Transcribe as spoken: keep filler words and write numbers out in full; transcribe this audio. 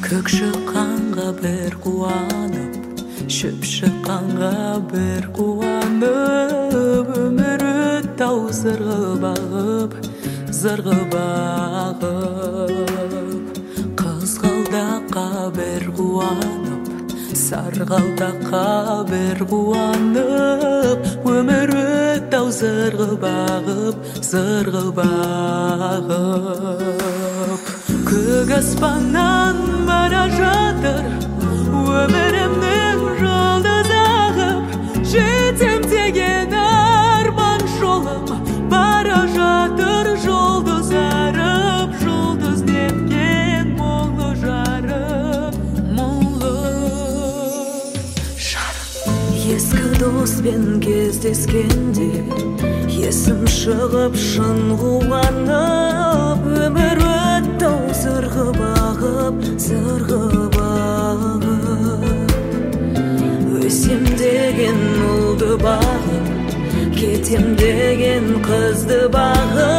көк шыққанға бір қуанып, шөп шыққанға бір қуанып, өмір өтті ау зырғып ағып, зырғып ағып. Қызғалдаққа бір қуанып, сарғалдаққа бір қуанып, өмір өтті ау зырғып ағып, зырғып ағып. Көк аспаннан бара жатыр өмірімнің жұлдыз ағып, жетем деген арман жолым бара жатыр жұлдыз арып, жұлдыз неткен мұңлы жарық, мұңлы жарық. Ескі доспен кездескенде есім шығып шын қуанып, өмір өтті ау зырғып ағып, зырғып ағып. Өсем деген ұлды бағып, кетем деген қызды бағып,